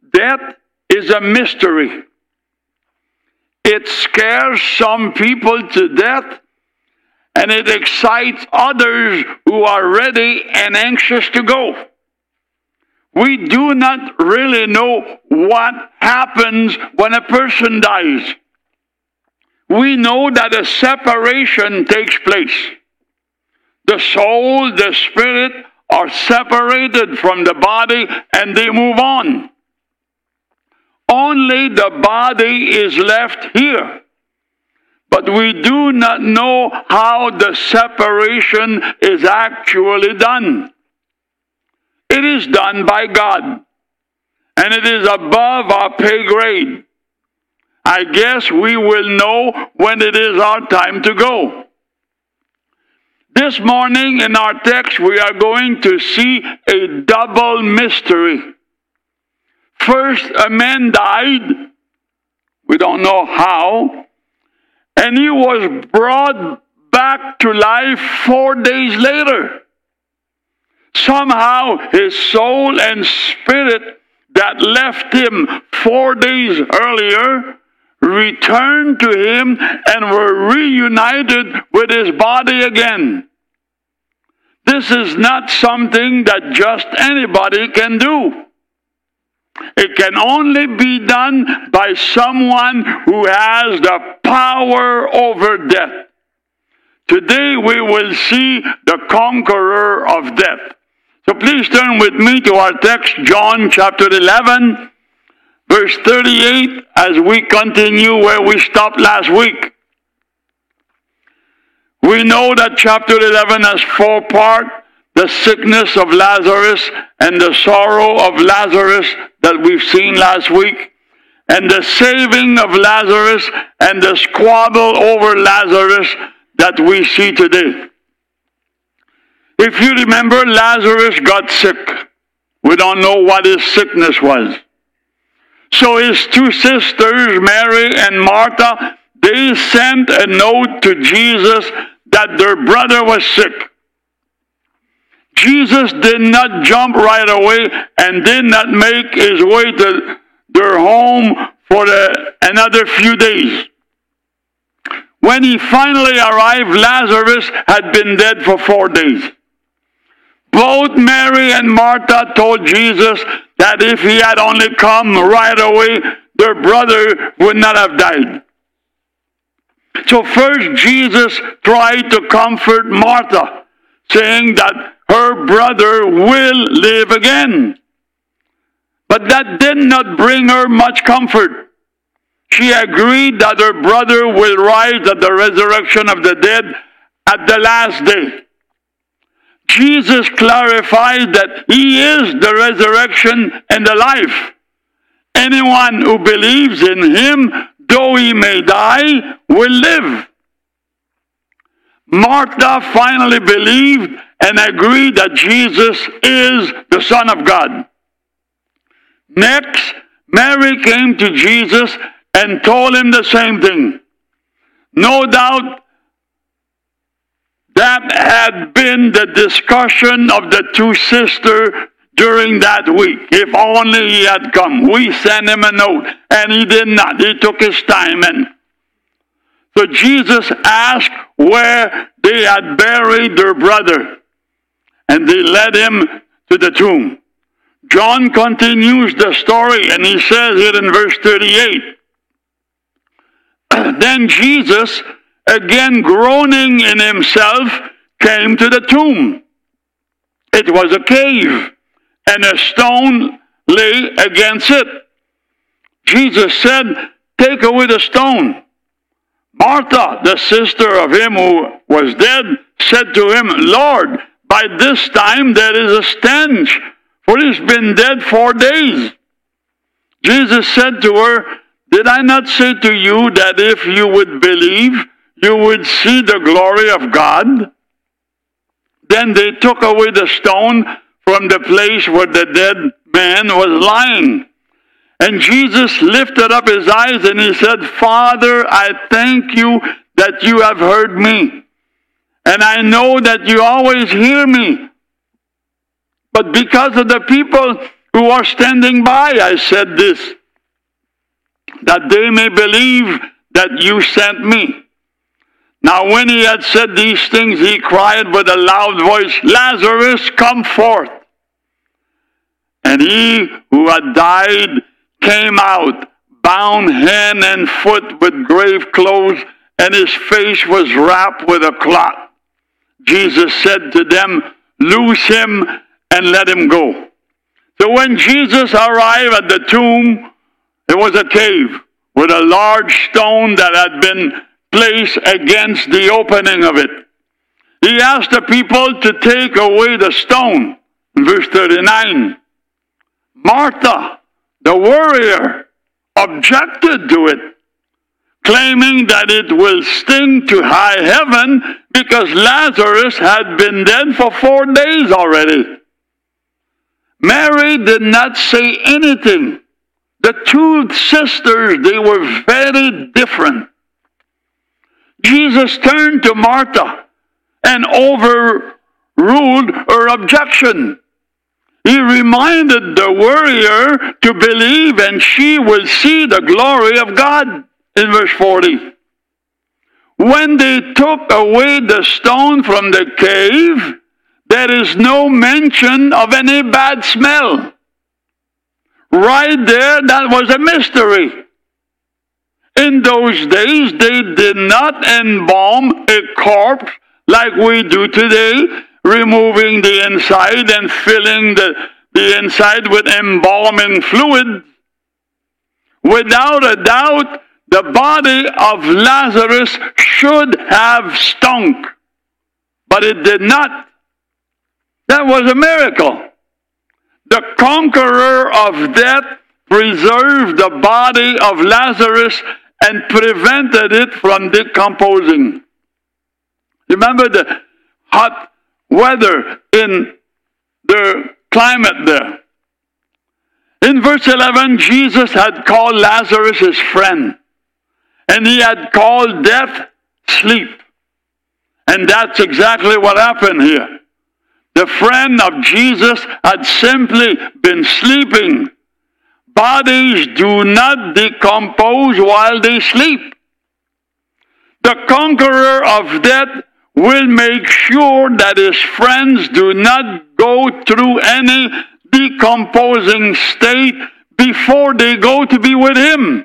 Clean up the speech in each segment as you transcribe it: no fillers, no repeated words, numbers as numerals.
Death is a mystery. It scares some people to death, and it excites others who are ready and anxious to go. We do not really know what happens when a person dies. We know that a separation takes place. The soul, the spirit are separated from the body and they move on. Only the body is left here. But we do not know how the separation is actually done. It is done by God, and it is above our pay grade. I guess we will know when it is our time to go. This morning in our text, we are going to see a double mystery. First, a man died. We don't know how. And he was brought back to life 4 days later. Somehow his soul and spirit that left him 4 days earlier returned to him and were reunited with his body again. This is not something that just anybody can do. It can only be done by someone who has the power over death. Today we will see the conqueror of death. So please turn with me to our text, John chapter 11, verse 38, as we continue where we stopped last week. We know that chapter 11 has 4 parts: the sickness of Lazarus and the sorrow of Lazarus that we've seen last week, and the saving of Lazarus and the squabble over Lazarus that we see today. If you remember, Lazarus got sick. We don't know what his sickness was. So his 2 sisters, Mary and Martha, they sent a note to Jesus that their brother was sick. Jesus did not jump right away and did not make his way to their home for another few days. When he finally arrived, Lazarus had been dead for 4 days. Both Mary and Martha told Jesus that if he had only come right away, their brother would not have died. So first Jesus tried to comfort Martha, saying that her brother will live again. But that did not bring her much comfort. She agreed that her brother will rise at the resurrection of the dead at the last day. Jesus clarified that he is the resurrection and the life. Anyone who believes in him, though he may die, will live. Martha finally believed and agreed that Jesus is the Son of God. Next, Mary came to Jesus and told him the same thing. No doubt that had been the discussion of the 2 sisters during that week. If only he had come. We sent him a note, and he did not. He took his time. And so Jesus asked where they had buried their brother, and they led him to the tomb. John continues the story, and he says here in verse 38, Then Jesus, again groaning in himself, came to the tomb. It was a cave, and a stone lay against it. Jesus said, Take away the stone. Martha, the sister of him who was dead, said to him, Lord, by this time there is a stench, for he's been dead 4 days. Jesus said to her, Did I not say to you that if you would believe, you would see the glory of God? Then they took away the stone from the place where the dead man was lying. And Jesus lifted up his eyes and he said, Father, I thank you that you have heard me. And I know that you always hear me. But because of the people who who are standing by, I said this, that they may believe that you sent me. Now when he had said these things, he cried with a loud voice, Lazarus, come forth. And he who had died came out, bound hand and foot with grave clothes, and his face was wrapped with a cloth. Jesus said to them, loose him and let him go. So when Jesus arrived at the tomb, it was a cave with a large stone that had been placed against the opening of it. He asked the people to take away the stone. In verse 39, Martha, the warrior, objected to it, claiming that it will sting to high heaven because Lazarus had been dead for 4 days already. Mary did not say anything. The two sisters, they were very different. Jesus turned to Martha and overruled her objection. He reminded the warrior to believe and she will see the glory of God in verse 40. When they took away the stone from the cave, there is no mention of any bad smell. Right there, that was a mystery. In those days, they did not embalm a corpse like we do today, removing the inside and filling the inside with embalming fluid. Without a doubt, the body of Lazarus should have stunk, but it did not. That was a miracle. The conqueror of death preserved the body of Lazarus and prevented it from decomposing. Remember the hot weather in the climate there. In verse 11, Jesus had called Lazarus his friend, and he had called death sleep. And that's exactly what happened here. The friend of Jesus had simply been sleeping. Bodies do not decompose while they sleep. The conqueror of death will make sure that his friends do not go through any decomposing state before they go to be with him.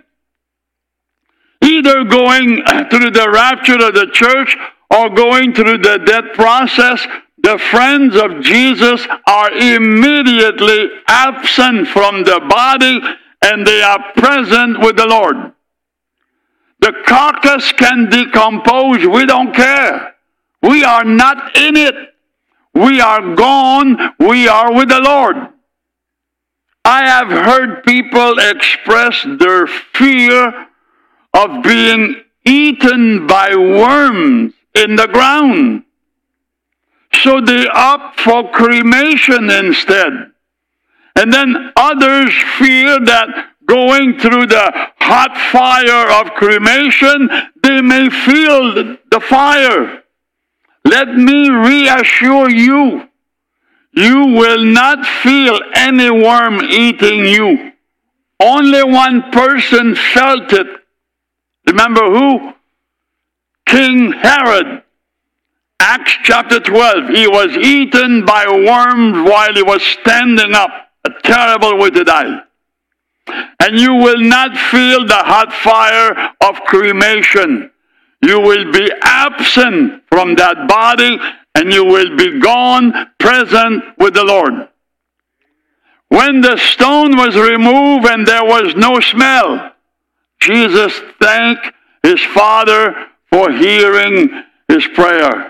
Either going through the rapture of the church or going through the death process, the friends of Jesus are immediately absent from the body and they are present with the Lord. The carcass can decompose. We don't care. We are not in it. We are gone. We are with the Lord. I have heard people express their fear of being eaten by worms in the ground. So they opt for cremation instead. And then others fear that going through the hot fire of cremation, they may feel the fire. Let me reassure you, you will not feel any worm eating you. Only one person felt it. Remember who? King Herod. Acts chapter 12. He was eaten by worms while he was standing up. A terrible way to die. And you will not feel the hot fire of cremation. You will be absent from that body and you will be gone, present with the Lord. When the stone was removed and there was no smell, Jesus thanked his Father for hearing his prayer.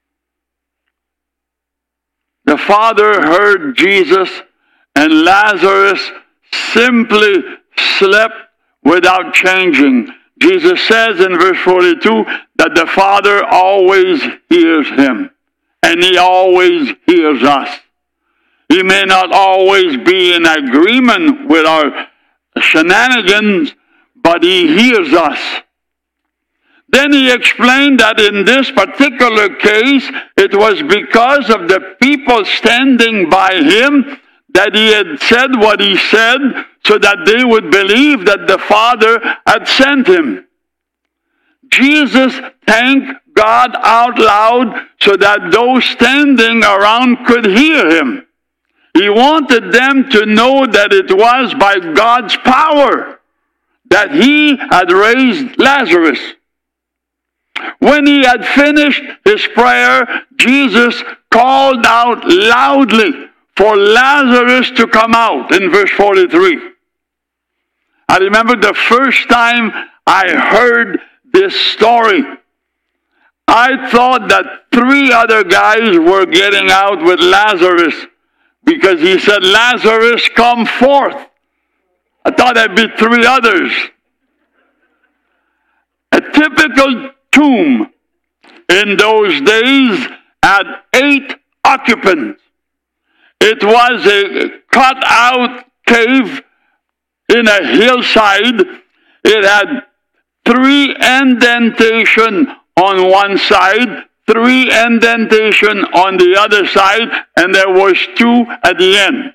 The Father heard Jesus, and Lazarus simply slept without changing. Jesus says in verse 42 that the Father always hears him, and he always hears us. He may not always be in agreement with our shenanigans, but he hears us. Then he explained that in this particular case, it was because of the people standing by him that he had said what he said so that they would believe that the Father had sent him. Jesus thanked God out loud so that those standing around could hear him. He wanted them to know that it was by God's power that he had raised Lazarus. When he had finished his prayer, Jesus called out loudly for Lazarus to come out in verse 43. I remember the first time I heard this story, I thought that 3 other guys were getting out with Lazarus because he said, Lazarus, come forth. I thought there'd be 3 others. A typical tomb in those days had 8 occupants. It was a cut-out cave in a hillside. It had 3 indentation on one side, 3 indentation on the other side, and there was 2 at the end.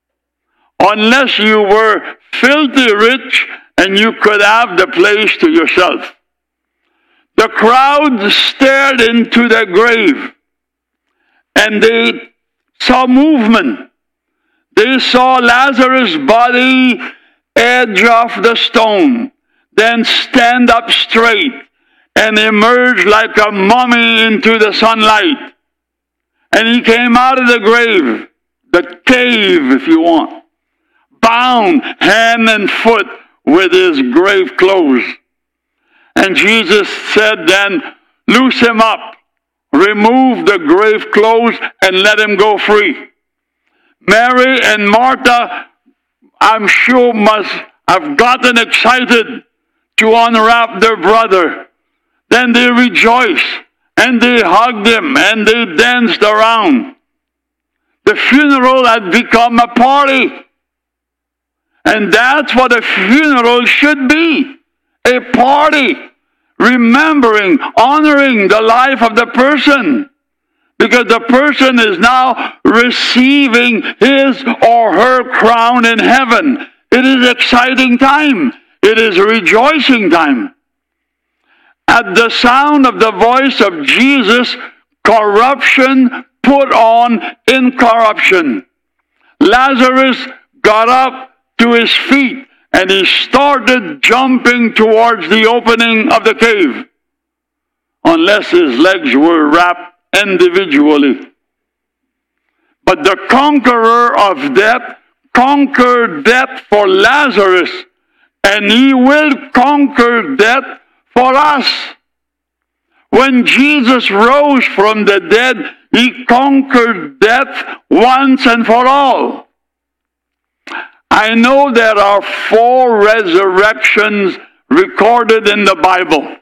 Unless you were filthy rich and you could have the place to yourself. The crowd stared into the grave, and they saw movement. They saw Lazarus' body edge off the stone, then stand up straight and emerge like a mummy into the sunlight. And he came out of the grave, the cave if you want, bound hand and foot with his grave clothes. And Jesus said then, loose him up, remove the grave clothes, and let him go free. Mary and Martha, I'm sure, must have gotten excited to unwrap their brother. Then they rejoiced, and they hugged him, and they danced around. The funeral had become a party. And that's what a funeral should be. A party, remembering, honoring the life of the person, because the person is now receiving his or her crown in heaven. It is exciting time. It is rejoicing time. At the sound of the voice of Jesus, corruption put on incorruption. Lazarus got up to his feet, and he started jumping towards the opening of the cave, unless his legs were wrapped individually. But the conqueror of death conquered death for Lazarus, and he will conquer death for us. When Jesus rose from the dead, he conquered death once and for all. I know there are 4 resurrections recorded in the Bible,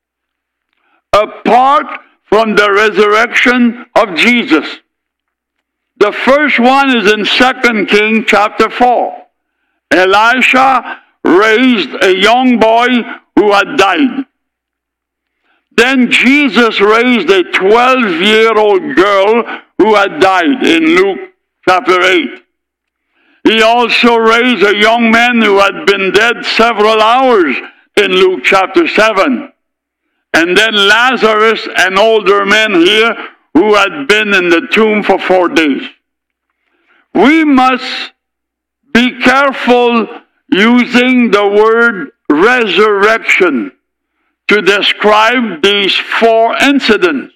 apart from the resurrection of Jesus. The first one is in 2 Kings chapter 4. Elisha raised a young boy who had died. Then Jesus raised a 12-year-old girl who had died in Luke chapter 8. He also raised a young man who had been dead several hours in Luke chapter 7. And then Lazarus, an older man here, who had been in the tomb for 4 days. We must be careful using the word resurrection to describe these 4 incidents.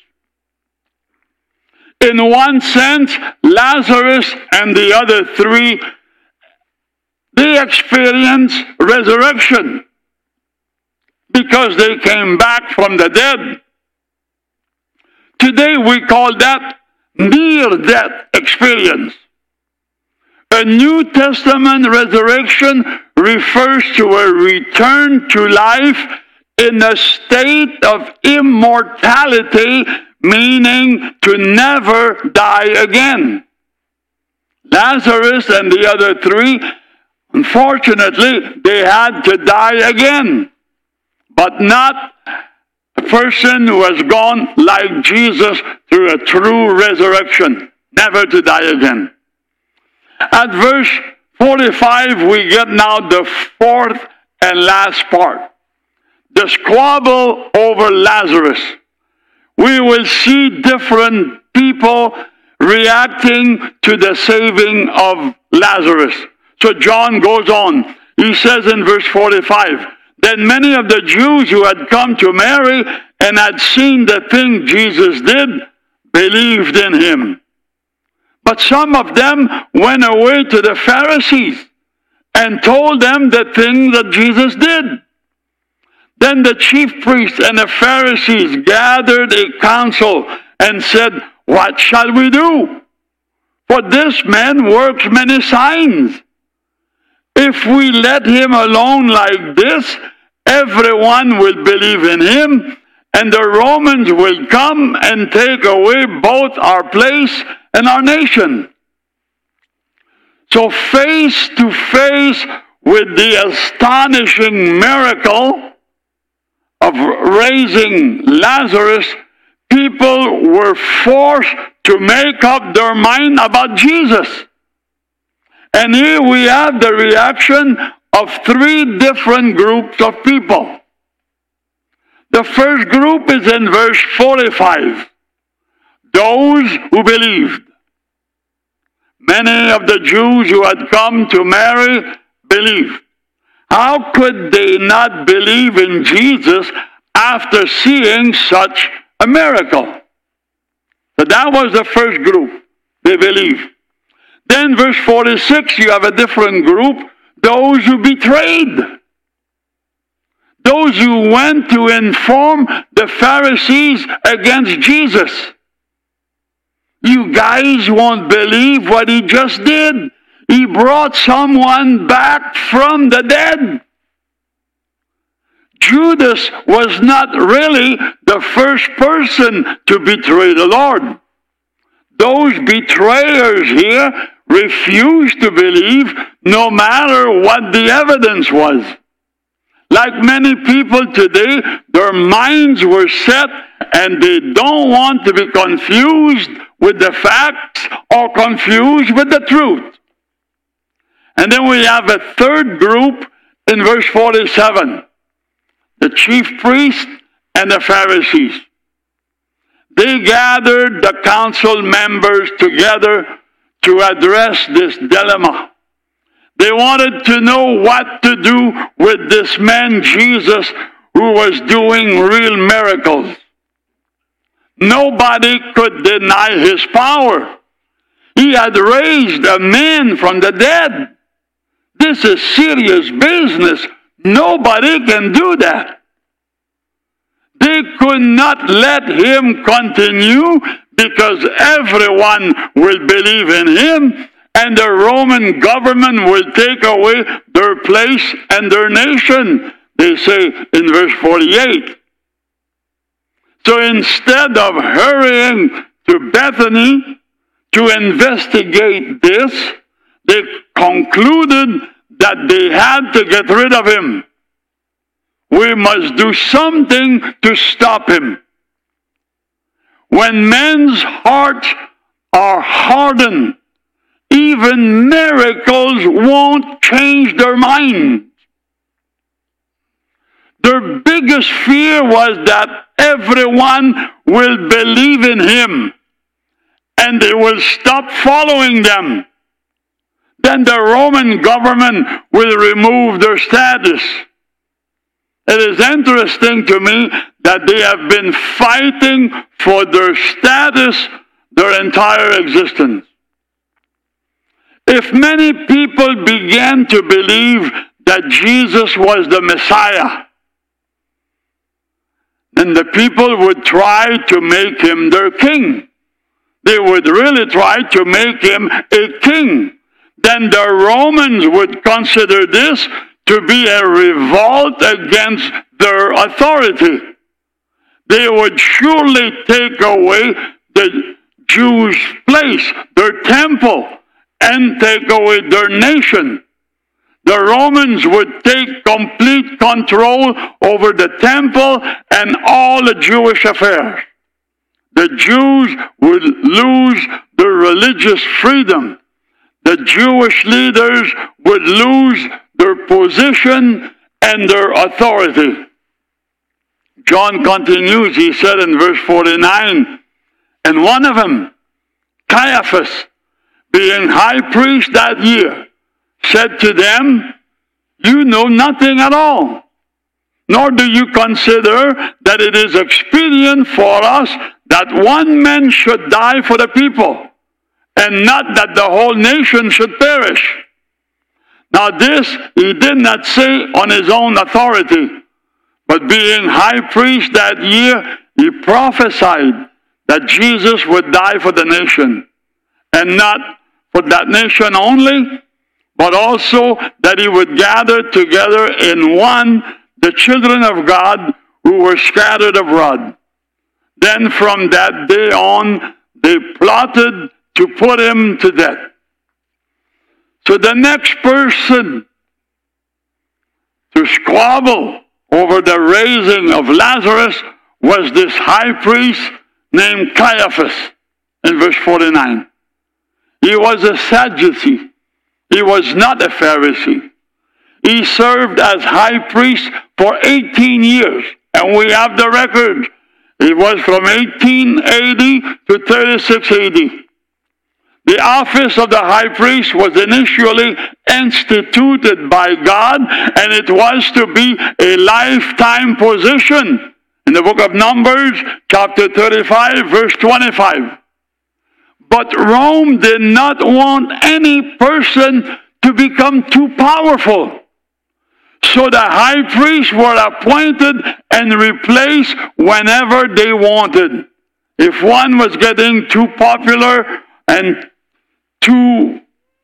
In one sense, Lazarus and the other 3, they experienced resurrection because they came back from the dead. Today we call that near-death experience. A New Testament resurrection refers to a return to life in a state of immortality, meaning to never die again. Lazarus and the other 3, unfortunately, they had to die again, but not a person who has gone like Jesus through a true resurrection, never to die again. At verse 45, we get now the fourth and last part. The squabble over Lazarus. We will see different people reacting to the saving of Lazarus. So John goes on. He says in verse 45, then many of the Jews who had come to Mary and had seen the thing Jesus did believed in him. But some of them went away to the Pharisees and told them the thing that Jesus did. Then the chief priests and the Pharisees gathered a council and said, what shall we do? For this man works many signs. If we let him alone like this, everyone will believe in him, and the Romans will come and take away both our place and our nation. So face to face with the astonishing miracle of raising Lazarus, people were forced to make up their mind about Jesus. And here we have the reaction of three different groups of people. The first group is in verse 45. Those who believed. Many of the Jews who had come to Mary believed. How could they not believe in Jesus after seeing such a miracle? So that was the first group. They believed. Then verse 46, you have a different group. Those who betrayed. Those who went to inform the Pharisees against Jesus. You guys won't believe what he just did. He brought someone back from the dead. Judas was not really the first person to betray the Lord. Those betrayers here refused to believe no matter what the evidence was. Like many people today, their minds were set and they don't want to be confused with the facts or confused with the truth. And then we have a third group in verse 47. The chief priests and the Pharisees. They gathered the council members together to address this dilemma. They wanted to know what to do with this man Jesus who was doing real miracles. Nobody could deny his power. He had raised a man from the dead. This is serious business. Nobody can do that. They could not let him continue because everyone will believe in him and the Roman government will take away their place and their nation, they say in verse 48. So instead of hurrying to Bethany to investigate this, they concluded that they had to get rid of him. We must do something to stop him. When men's hearts are hardened, even miracles won't change their minds. Their biggest fear was that everyone will believe in him and they will stop following them. Then the Roman government will remove their status. It is interesting to me that they have been fighting for their status their entire existence. If many people began to believe that Jesus was the Messiah, then the people would try to make him their king. They would really try to make him a king. Then the Romans would consider this to be a revolt against their authority. They would surely take away the Jews' place, their temple, and take away their nation. The Romans would take complete control over the temple and all the Jewish affairs. The Jews would lose their religious freedom. the Jewish leaders would lose their position and their authority. John continues, he said in verse 49, and one of them, Caiaphas, being high priest that year, said to them, you know nothing at all, nor do you consider that it is expedient for us that one man should die for the people, and not that the whole nation should perish. Now this he did not say on his own authority, but being high priest that year, he prophesied that Jesus would die for the nation, and not for that nation only, but also that he would gather together in one the children of God who were scattered abroad. Then from that day on, they plotted to put him to death. So the next person to squabble over the raising of Lazarus was this high priest named Caiaphas in verse 49. He was a Sadducee. He was not a Pharisee. He served as high priest for 18 years, and we have the record. It was from 18 AD to 36 AD. The office of the high priest was initially instituted by God, and it was to be a lifetime position. In the book of Numbers, chapter 35, verse 25. But Rome did not want any person to become too powerful. So the high priests were appointed and replaced whenever they wanted. If one was getting too popular and too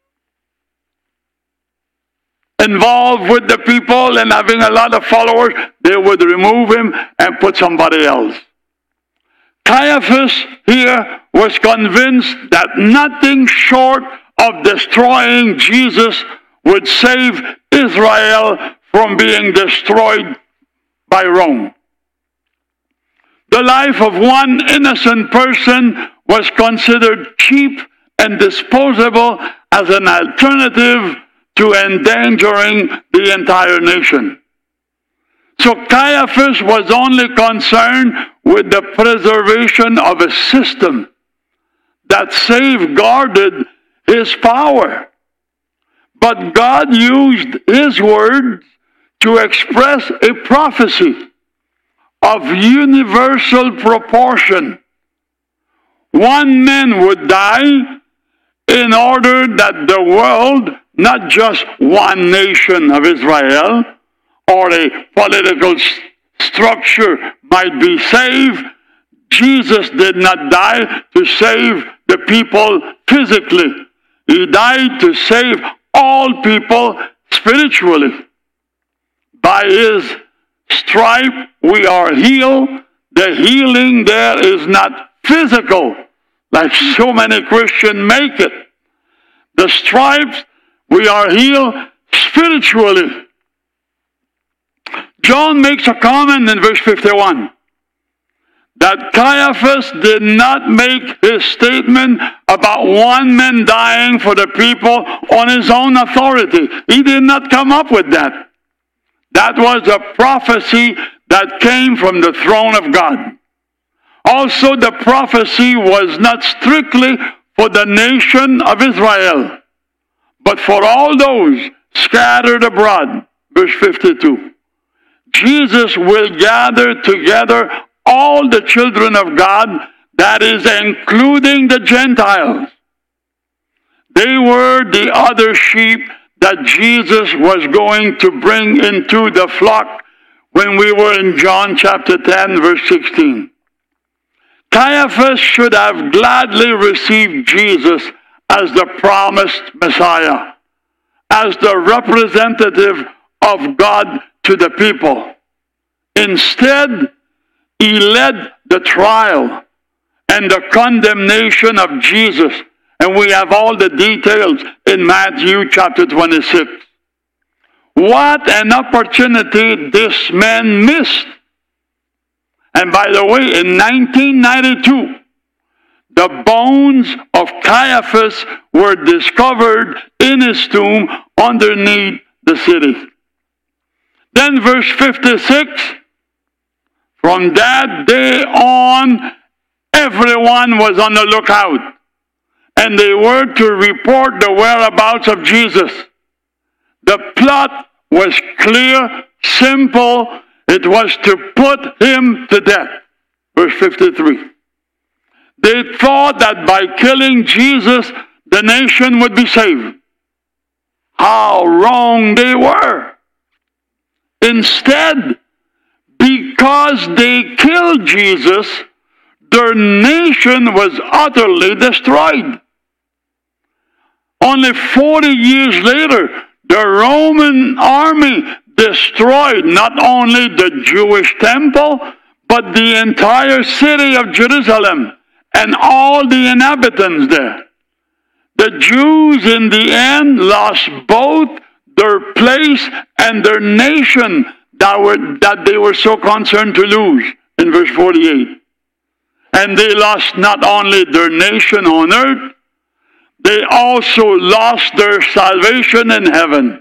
involved with the people and having a lot of followers, they would remove him and put somebody else. Caiaphas here was convinced that nothing short of destroying Jesus would save Israel from being destroyed by Rome. The life of one innocent person was considered cheap and disposable as an alternative to endangering the entire nation. So Caiaphas was only concerned with the preservation of a system that safeguarded his power. But God used his words to express a prophecy of universal proportion. One man would die in order that the world, not just one nation of Israel or a political structure, might be saved. Jesus did not die to save the people physically. He died to save all people spiritually. By his stripe we are healed. The healing there is not physical, like so many Christians make it. The stripes, we are healed spiritually. John makes a comment in verse 51 that Caiaphas did not make his statement about one man dying for the people on his own authority. He did not come up with that. That was a prophecy that came from the throne of God. Also, the prophecy was not strictly for the nation of Israel, but for all those scattered abroad. Verse 52. Jesus will gather together all the children of God, that is, including the Gentiles. They were the other sheep that Jesus was going to bring into the flock when we were in John chapter 10, verse 16. Caiaphas should have gladly received Jesus as the promised Messiah, as the representative of God to the people. Instead, he led the trial and the condemnation of Jesus. And we have all the details in Matthew chapter 26. What an opportunity this man missed. And by the way, in 1992, the bones of Caiaphas were discovered in his tomb underneath the city. Then verse 56, from that day on, everyone was on the lookout, and they were to report the whereabouts of Jesus. The plot was clear, simple. It was to put him to death. Verse 53. They thought that by killing Jesus, the nation would be saved. How wrong they were. Instead, because they killed Jesus, their nation was utterly destroyed. Only 40 years later, the Roman army destroyed not only the Jewish temple, but the entire city of Jerusalem and all the inhabitants there. The Jews in the end lost both their place and their nation that they were so concerned to lose in verse 48. And they lost not only their nation on earth, they also lost their salvation in heaven.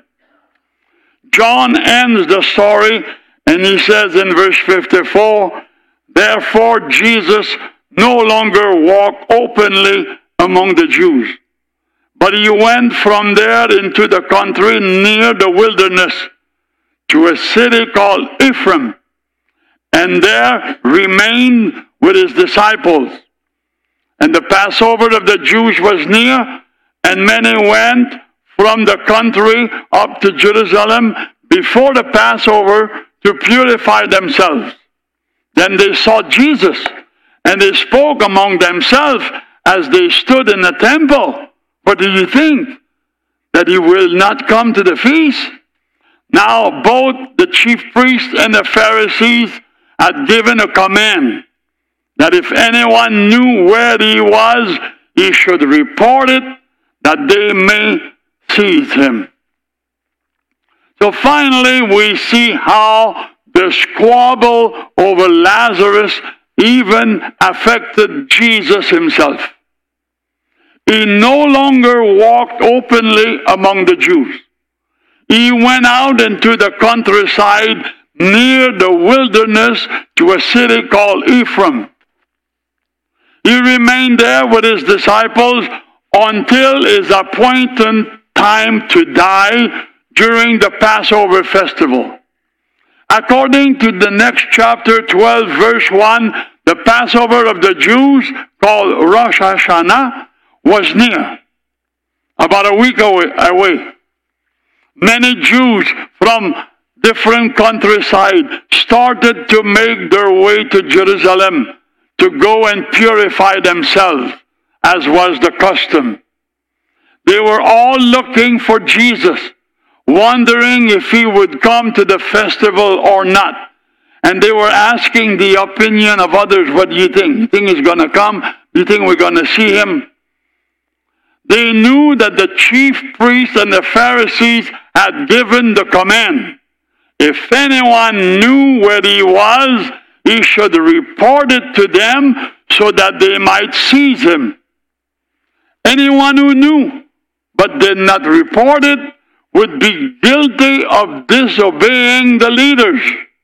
John ends the story and he says in verse 54, therefore Jesus no longer walked openly among the Jews, but he went from there into the country near the wilderness to a city called Ephraim, and there remained with his disciples. And the Passover of the Jews was near, and many went from the country up to Jerusalem before the Passover to purify themselves. Then they saw Jesus, and they spoke among themselves as they stood in the temple. What do you think? That he will not come to the feast? Now both the chief priests and the Pharisees had given a command that if anyone knew where he was, he should report it, that they may seize him. So finally, we see how the squabble over Lazarus even affected Jesus himself. He no longer walked openly among the Jews. He went out into the countryside near the wilderness to a city called Ephraim. He remained there with his disciples until his appointed time to die during the Passover festival. According to the next chapter 12, verse 1, the Passover of the Jews, called Rosh Hashanah, was near, about a week away. Many Jews from different countryside started to make their way to Jerusalem to go and purify themselves, as was the custom. They were all looking for Jesus, wondering if he would come to the festival or not. And they were asking the opinion of others, what do you think? You think he's going to come? Do you think we're going to see him? They knew that the chief priests and the Pharisees had given the command. If anyone knew where he was, he should report it to them so that they might seize him. Anyone who knew but did not report it would be guilty of disobeying the leaders.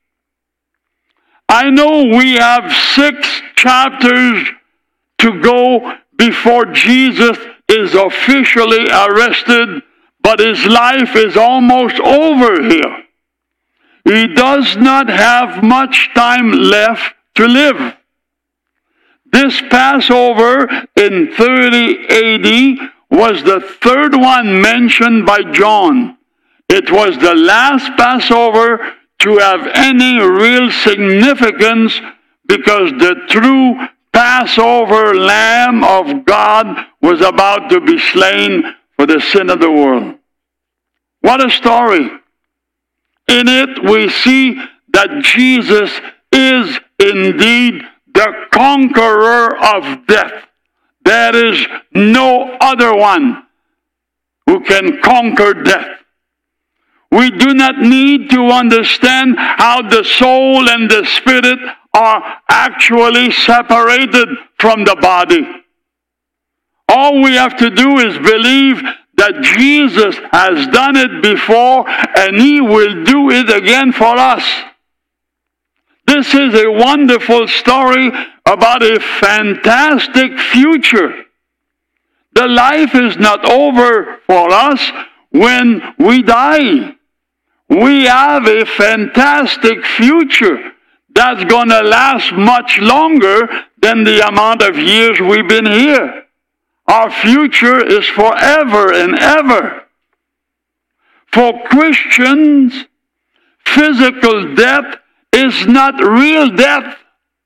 I know we have 6 chapters to go before Jesus is officially arrested, but his life is almost over here. He does not have much time left to live. This Passover in 30 AD was the third one mentioned by John. It was the last Passover to have any real significance because the true Passover Lamb of God was about to be slain for the sin of the world. What a story. In it we see that Jesus is indeed the conqueror of death. There is no other one who can conquer death. We do not need to understand how the soul and the spirit are actually separated from the body. All we have to do is believe that Jesus has done it before and He will do it again for us. This is a wonderful story about a fantastic future. The life is not over for us when we die. We have a fantastic future that's going to last much longer than the amount of years we've been here. Our future is forever and ever. For Christians, physical death is not real death.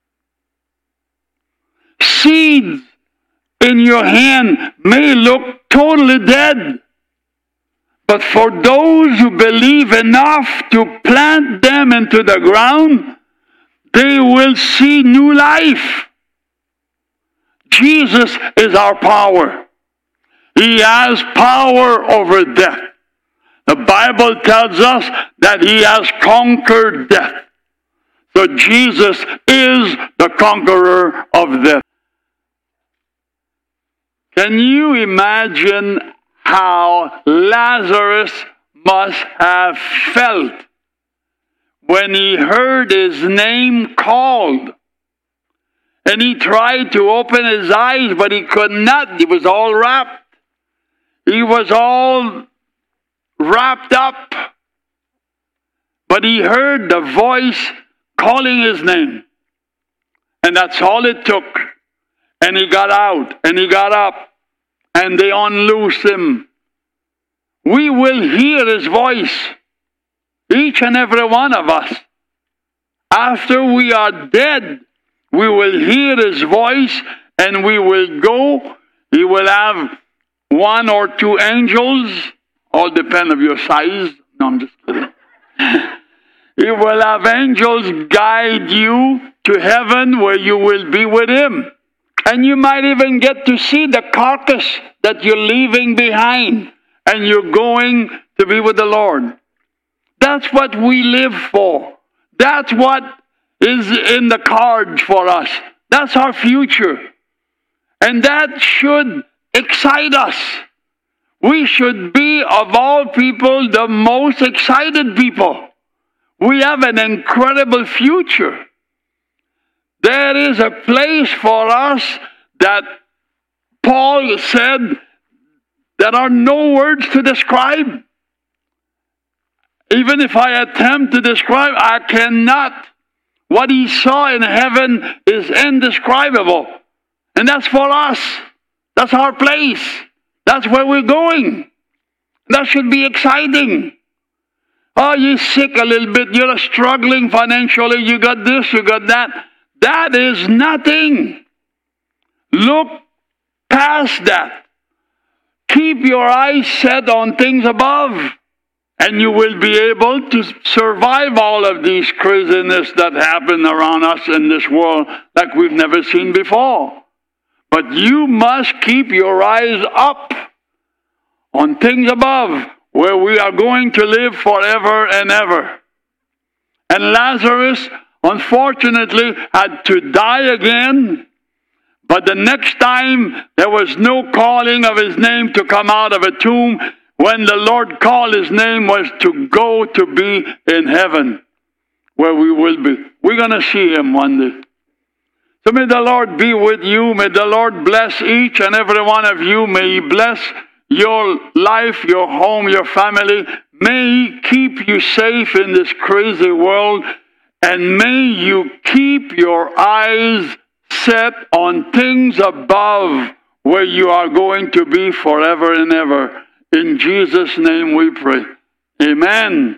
Seeds in your hand may look totally dead, but for those who believe enough to plant them into the ground, they will see new life. Jesus is our power. He has power over death. The Bible tells us that He has conquered death. So Jesus is the conqueror of death. Can you imagine how Lazarus must have felt when he heard his name called? And he tried to open his eyes, but he could not. He was all wrapped. He was all wrapped up. But he heard the voice calling his name. And that's all it took. And he got out, and he got up, and they unloosed him. We will hear his voice, each and every one of us. After we are dead, we will hear his voice, and we will go. He will have 1 or 2 angels, all depend on your size. No, I'm just kidding. He will have angels guide you to heaven where you will be with him. And you might even get to see the carcass that you're leaving behind, and you're going to be with the Lord. That's what we live for. That's what is in the cards for us. That's our future. And that should excite us. We should be, of all people, the most excited people. We have an incredible future. There is a place for us that Paul said there are no words to describe. Even if I attempt to describe, I cannot. What he saw in heaven is indescribable. And that's for us. That's our place. That's where we're going. That should be exciting. Oh, you're sick a little bit. You're struggling financially. You got this, you got that. That is nothing. Look past that. Keep your eyes set on things above. And you will be able to survive all of these craziness that happen around us in this world like we've never seen before. But you must keep your eyes up on things above, where we are going to live forever and ever. And Lazarus, unfortunately, had to die again. But the next time, there was no calling of his name to come out of a tomb. When the Lord called his name was to go to be in heaven, where we will be. We're going to see him one day. So may the Lord be with you. May the Lord bless each and every one of you. May He bless your life, your home, your family. May He keep you safe in this crazy world. And may you keep your eyes set on things above, where you are going to be forever and ever. In Jesus' name we pray. Amen.